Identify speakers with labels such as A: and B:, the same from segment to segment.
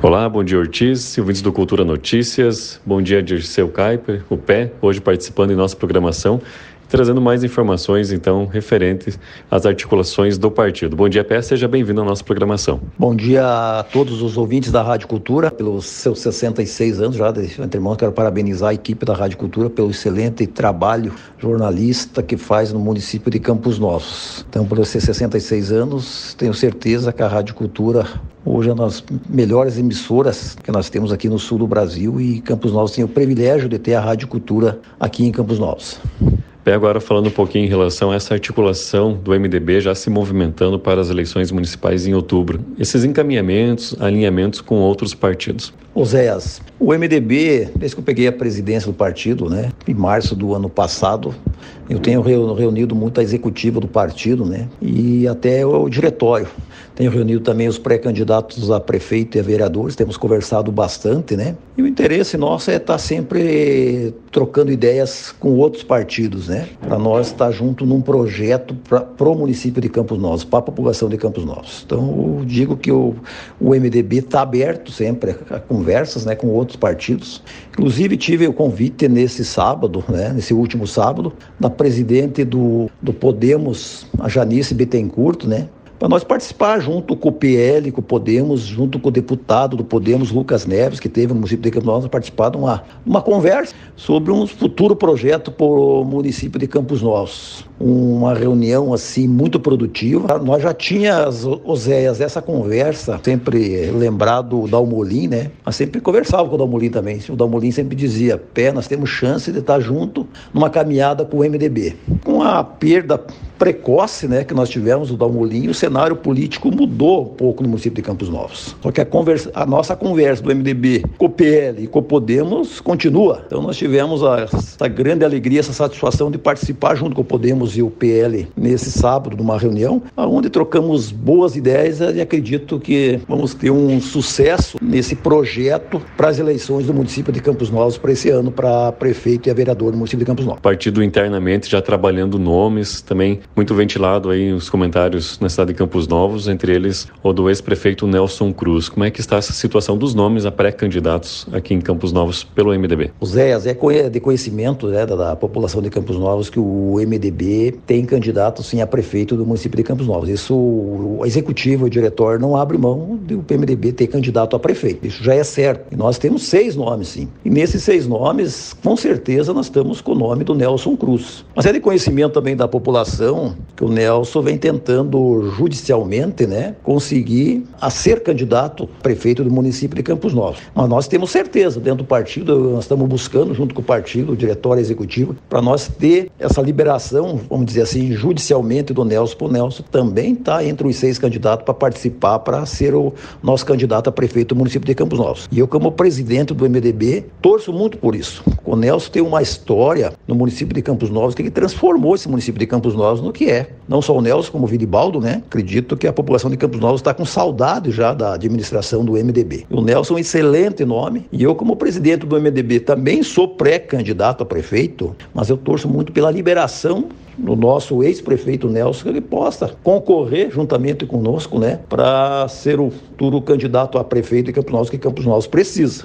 A: Olá, bom dia Ortiz, ouvintes do Cultura Notícias, bom dia Dirceu Kuiper, o Pé, hoje participando em nossa programação, trazendo mais informações então referentes às articulações do partido. Bom dia Pé, seja bem-vindo à nossa programação.
B: Bom dia a todos os ouvintes da Rádio Cultura, pelos seus 66 anos já, de antemão quero parabenizar a equipe da Rádio Cultura pelo excelente trabalho jornalista que faz no município de Campos Novos. Então, por esses 66 anos, tenho certeza que a Rádio Cultura hoje é uma das melhores emissoras que nós temos aqui no sul do Brasil e Campos Novos tem o privilégio de ter a Rádio Cultura aqui em Campos Novos.
A: Bem, agora falando um pouquinho em relação a essa articulação do MDB já se movimentando para as eleições municipais em outubro. Esses encaminhamentos, alinhamentos com outros partidos.
B: Oséias, o MDB, desde que eu peguei a presidência do partido, em março do ano passado, eu tenho reunido muito a executiva do partido, e até o diretório. Tenho reunido também os pré-candidatos a prefeito e a vereadores, temos conversado bastante, E o interesse nosso é estar sempre trocando ideias com outros partidos, Para nós estar junto num projeto para o município de Campos Novos, para a população de Campos Novos. Então, eu digo que o MDB está aberto sempre a conversas, com outros partidos. Inclusive, tive o convite nesse sábado, nesse último sábado, da presidente do Podemos, a Janice Bittencourt, para nós participar junto com o PL, com o Podemos, junto com o deputado do Podemos, Lucas Neves, que teve no município de Campos Novos, participar de uma conversa sobre um futuro projeto para o município de Campos Novos. Uma reunião assim muito produtiva. Nós já tínhamos, Oséias, essa conversa, sempre lembrado o Dalmolin, Mas sempre conversava com o Dalmolin também. O Dalmolin sempre dizia, Pé, nós temos chance de estar junto numa caminhada com o MDB. Com a perda precoce, que nós tivemos, o Dalmolin, o cenário político mudou um pouco no município de Campos Novos. Só que a nossa conversa do MDB com o PL e com o Podemos continua. Então nós tivemos essa grande alegria, essa satisfação de participar junto com o Podemos e o PL nesse sábado, numa reunião, onde trocamos boas ideias e acredito que vamos ter um sucesso nesse projeto para as eleições do município de Campos Novos para esse ano, para prefeito e a vereador do município de Campos Novos.
A: O partido internamente já trabalhando nomes, também muito ventilado aí os comentários na cidade de Campos Novos, entre eles o do ex-prefeito Nelson Cruz. Como é que está essa situação dos nomes a pré-candidatos aqui em Campos Novos pelo MDB?
B: Oséias, é de conhecimento da população de Campos Novos que o MDB tem candidato sim a prefeito do município de Campos Novos. Isso, o executivo e o diretório não abre mão do MDB ter candidato a prefeito. Isso já é certo. E nós temos 6 nomes, sim. E nesses 6 nomes, com certeza, nós estamos com o nome do Nelson Cruz. Mas é de conhecimento também da população que o Nelson vem tentando judicialmente, conseguir a ser candidato a prefeito do município de Campos Novos. Mas nós temos certeza, dentro do partido, nós estamos buscando, junto com o partido, o diretório executivo, para nós ter essa liberação, vamos dizer assim, judicialmente do Nelson. O Nelson também está entre os 6 candidatos para participar, para ser o nosso candidato a prefeito do município de Campos Novos. E eu, como presidente do MDB, torço muito por isso. O Nelson tem uma história no município de Campos Novos que ele transformou esse município de Campos Novos no que é. Não só o Nelson, como o Viribaldo, Acredito que a população de Campos Novos está com saudade já da administração do MDB. O Nelson é um excelente nome e eu, como presidente do MDB, também sou pré-candidato a prefeito, mas eu torço muito pela liberação do nosso ex-prefeito Nelson, que ele possa concorrer juntamente conosco, para ser o futuro candidato a prefeito de Campos Novos, que Campos Novos precisa.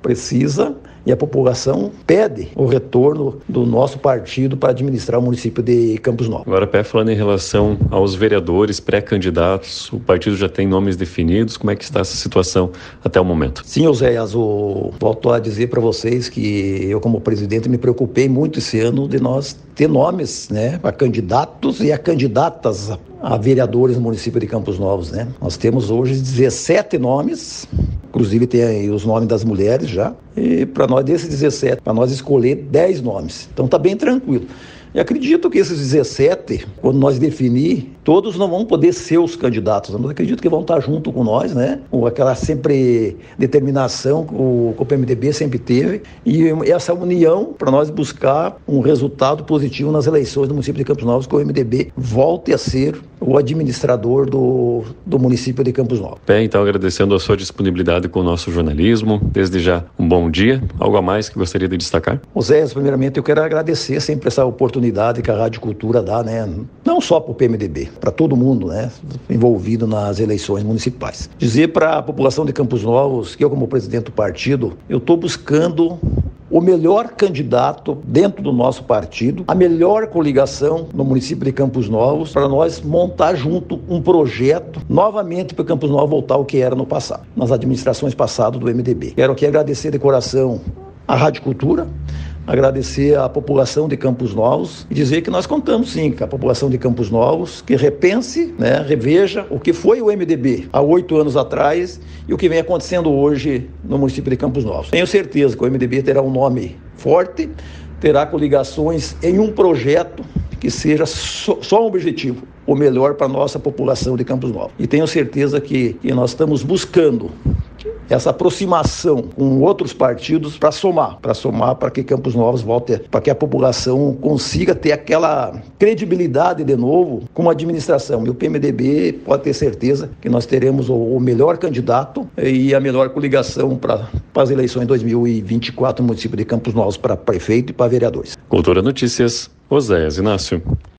B: E a população pede o retorno do nosso partido para administrar o município de Campos Novos.
A: Agora, Pé, falando em relação aos vereadores pré-candidatos, o partido já tem nomes definidos, como é que está essa situação até o momento?
B: Sim, Oséias, volto a dizer para vocês que eu, como presidente, me preocupei muito esse ano de nós ter nomes, para candidatos e a candidatas a vereadores no município de Campos Novos, Nós temos hoje 17 nomes, inclusive tem aí os nomes das mulheres já, e para nós desses 17, para nós escolher 10 nomes. Então está bem tranquilo. E acredito que esses 17, quando nós definir, todos não vão poder ser os candidatos. Eu acredito que vão estar junto com nós, com aquela sempre determinação que o PMDB sempre teve. E essa união para nós buscar um resultado positivo nas eleições do município de Campos Novos, que o MDB volte a ser o administrador do município de Campos Novos.
A: Bem, então agradecendo a sua disponibilidade com o nosso jornalismo, desde já um bom dia. Algo a mais que gostaria de destacar?
B: Oséias, primeiramente eu quero agradecer sempre essa oportunidade que a Rádio Cultura dá, né? Não só para o PMDB, para todo mundo, né? Envolvido nas eleições municipais. Dizer para a população de Campos Novos que eu, como presidente do partido, eu estou buscando o melhor candidato dentro do nosso partido, a melhor coligação no município de Campos Novos, para nós montar junto um projeto novamente para Campos Novos voltar ao que era no passado, nas administrações passadas do MDB. Quero aqui agradecer de coração a Rádio Cultura, agradecer à população de Campos Novos e dizer que nós contamos sim com a população de Campos Novos, que repense, né, reveja o que foi o MDB há 8 anos atrás e o que vem acontecendo hoje no município de Campos Novos. Tenho certeza que o MDB terá um nome forte, terá coligações em um projeto que seja só um objetivo, o melhor para a nossa população de Campos Novos. E tenho certeza que nós estamos buscando essa aproximação com outros partidos para somar para que Campos Novos volte, para que a população consiga ter aquela credibilidade de novo com a administração. E o PMDB pode ter certeza que nós teremos o melhor candidato e a melhor coligação para as eleições 2024 no município de Campos Novos, para prefeito e para vereadores.
A: Cultura Notícias, Oséias Inácio.